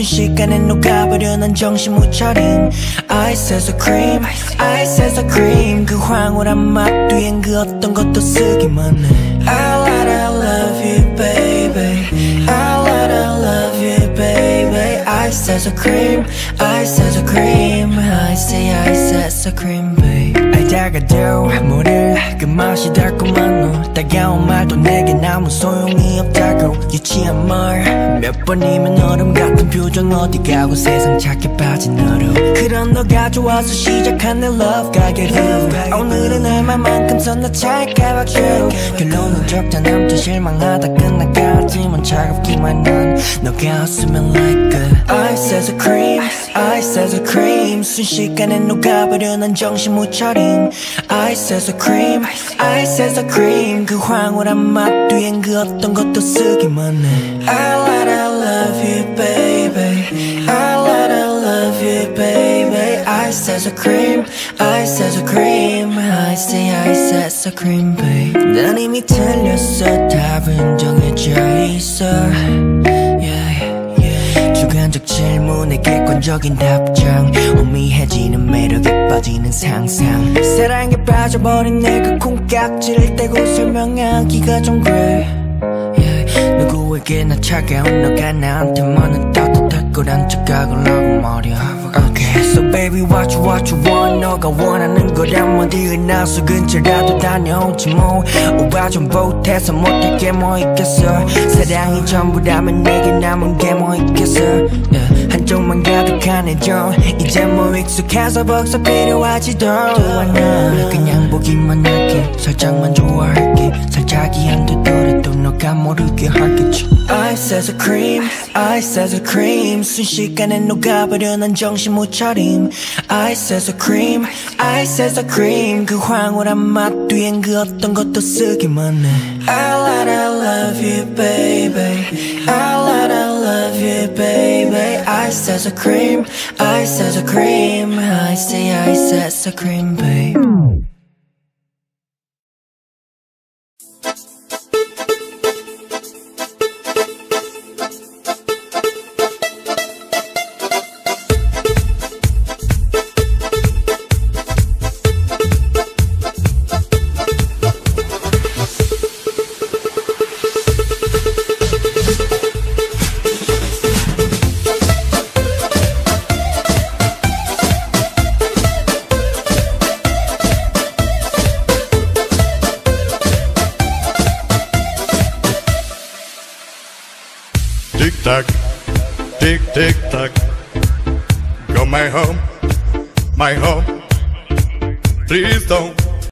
순식간에 녹아버려 난 정신 못 차림. Ice as a cream, ice as a cream. 그 황홀한 맛 뒤엔 그 어떤 것도 쓰기만 해. I love you baby, I love you baby. Ice as a cream, ice as a cream. Ice as a cream baby. 알다가도 모를 그 맛이 달콤한 너. 따가운 말도 내겐 아무 소용이 없다고. 유치한 말 몇 번이면 얼음 같은 표정 어디 가고 세상 착해 빠진 너로. 그런 너가 좋아서 시작한 내 love 가게로. 오늘은 얼마만큼 섰나 찰까 박수. 결론은 적다 남자 실망하다 끝나가지만 차갑기만 한 너가 없으면 like a ice as a cream, ice as a cream. 순식간에 녹아버려 난 정신 못 차림. Ice as a cream, ice as a cream. 그 황홀한 맛 뒤엔 그 어떤 것도 쓰기만 해. I love you baby, I love you baby. Ice as a cream, ice as a cream. Ice as a cream baby. 난 이미 틀렸어 답은 정해져 있어. 주관적 질문에 객관적인 답장. 오미해지는 매력에 빠지는 상상. 사랑에 빠져버린 내가 콩깍지를 떼고 설명하기가 좀 그래. 누구에게나 차가운 너가 나한테만은 따뜻할 거란 착각을 하고 말이야. Okay, so baby what you want. 너가 원하는 거란 어디에 나서 근처라도 다녀오지 뭐. 오바 좀 보태서 못할 게 뭐 있겠어. 사랑이 전부라면 내게 남은 게 뭐 있겠어. 한쪽만 가득한 애정 이제 뭐 익숙해서 벌써 필요하지도 않아. 그냥 보기만 할게 살짝만 좋아할게. 살짝이 안 되더라도 너가 모르게 할겠지. Ice as a cream, ice as a cream. 순식간에 녹아버려 난 정신 못 차림. Ice as a cream, ice as a cream. 그 황홀한 맛 뒤엔 그 어떤 것도 쓰기만 해. I love you baby, I love you baby. Ice as a cream, ice as a cream. Ice as a cream baby. Tick tock, tick tick tock. Go my home, my home. Please don't